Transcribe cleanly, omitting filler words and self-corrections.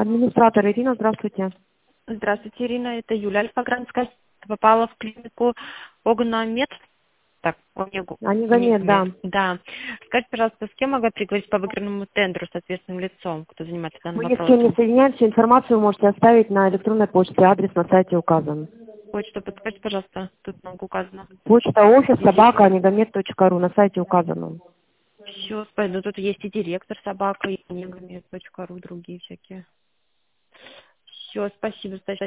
Администратор Ирина, здравствуйте. Здравствуйте, Ирина. Это Юля Альфагранская. Попала в клинику Огномед. Так, Анигамед, да. Да. Скажите, пожалуйста, с кем могу приговорить по выигранному тендеру с ответственным лицом, кто занимается данным Мы ни с кем не вопросом? соединяемся, информацию вы можете оставить на электронной почте, адрес на сайте указан. Почту подскажите, пожалуйста, тут много указано. Почта офис собака анигамед.ру, на сайте указано. Все, пойду. Тут есть и директор собака, и негамед.ру, другие всякие. Все, спасибо.